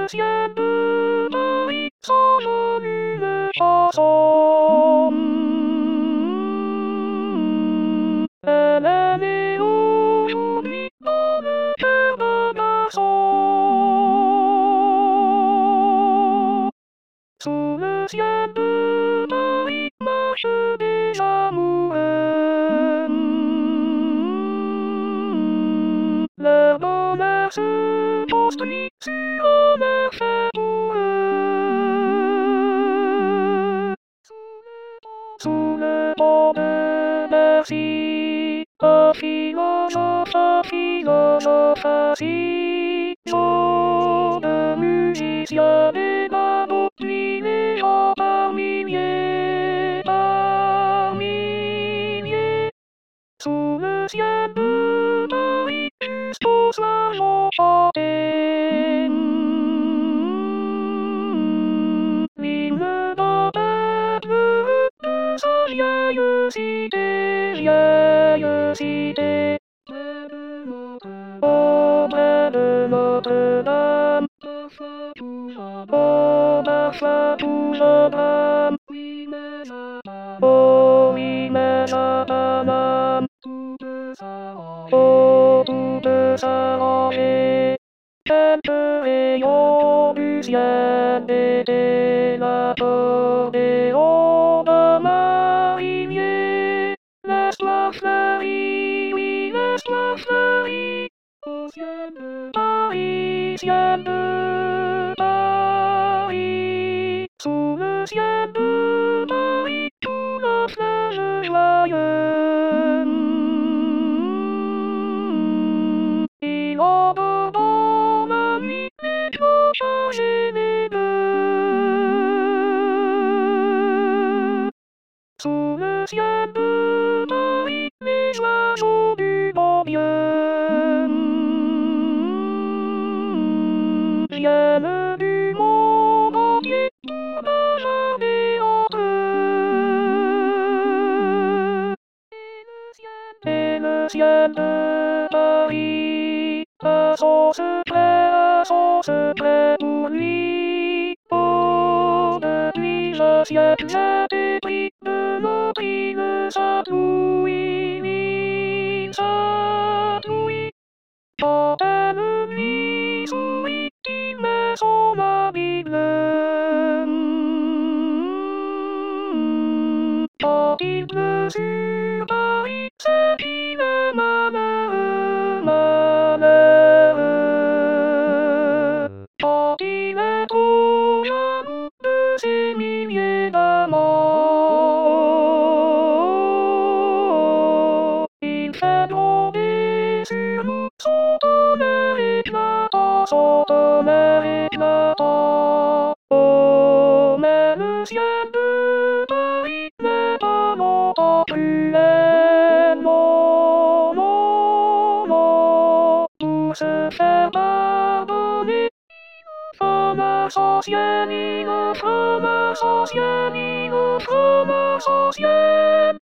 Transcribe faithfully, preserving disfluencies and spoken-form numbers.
le ciel de Paris s'envole une chanson. Elle est née aujourd'hui dans le cœur de garçon. Sous le ciel de Paris marchent des amoureux. Leur bonheur se construit sur un air fait pour eux. Sous le pont de Bercy, un philosophe, un philosophe assis, jaune de musicien et d'ado, puis les gens par milliers, par milliers. Sous le ciel de Paris, jusqu'au soir j'en chantais. L'hymne d'un peuple de sa vieille cité, vieille cité. Auprès de Notre-Dame, oh, parfois tout je brame. Oui, mais je t'aime. Oh, oui, mais je t'aime. Tout peut s'arranger. Oh, tout peut s'arranger. Quelques rayons du ciel étaient l'accordéon de marinier. Laisse-la fleurir, oui, laisse-la fleurir. Au ciel de Paris, ciel de Paris. Sous le ciel de Paris, tout le fleuve joyeux. Il entend dans la nuit les cloches et les bœufs. Sous le ciel de Paris, les oiseaux du bon Dieu viennent du monde entier pour bavarder entre eux. Et le ciel de Paris a son secret, a son secret pour lui. Oh, depuis le siècle j'ai épris de notre île Saint-Louis, l'île Saint-Louis. Quand elle lui sourit, il met son habit bleu. Quand il pleut sur Paris, c'est qu'il est malheureux, malheureux. Quand il est trop jaloux de ses milliers d'amants, il fait tomber sur nous son tonnerre éclatant, son tonnerre éclatant. Oh, mais le ciel de Paris n'est pas longtemps cruel, non, non, non. Pour se faire pardonner, femme essentielle, il faut essentielle, il faut essentielle.